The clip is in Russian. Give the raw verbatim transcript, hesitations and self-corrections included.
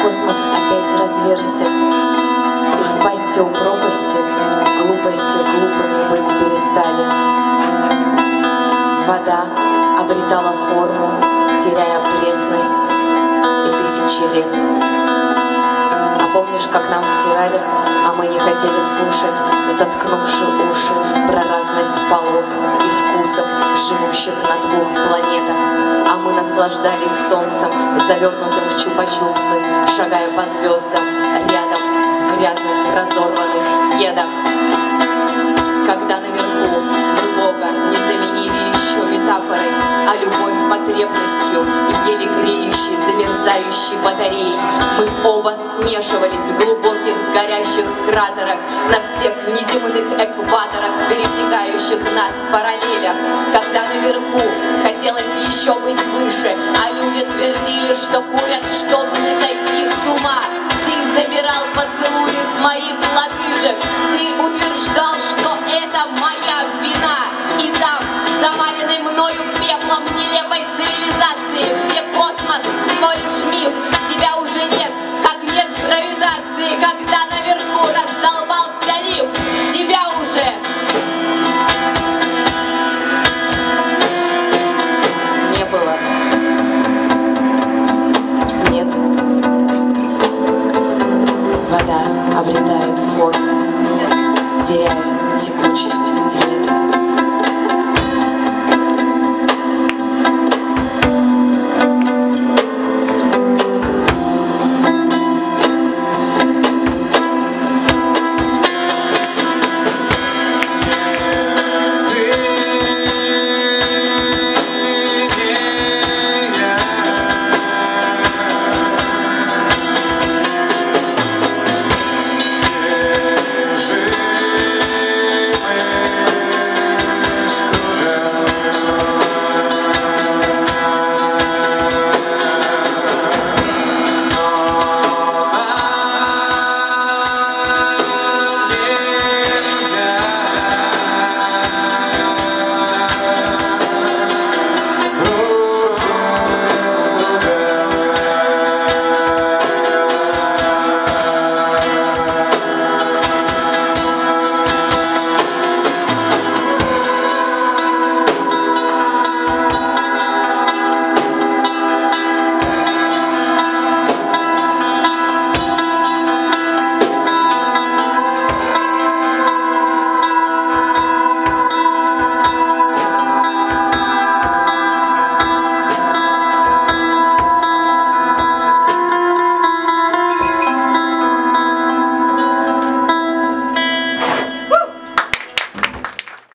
космос опять разверся, и в пасти у пропасти глупости глупыми быть перестали. Вода обретала форму, теряя пресность, и тысячи лет. А помнишь, как нам втирали, а мы не хотели слушать, заткнувши уши про разность полов и вкусов, живущих на двух планетах? А мы наслаждались солнцем, завернутым в чупа-чупсы, шагая по звездам, рядом в грязных разорванных кедах. Когда наверху мы Бога не заменили еще метафорой, а любовь потребностью и еле греющей, замерзающей батареей, мы оба смешивались в глубоких горящих кратерах на всех неземных экваторах, пересекающих нас в параллелях. Когда наверху хотелось еще быть выше, а люди твердили, что курят, чтобы не сойти с ума. Ты забирал поцелуи с моих лодыжек, ты утверждал, что это моя вина. И там, заваленный мною пеплом нелепой цивилизации, где космос всего лишь миф, тебя уже нет, как нет гравитации, когда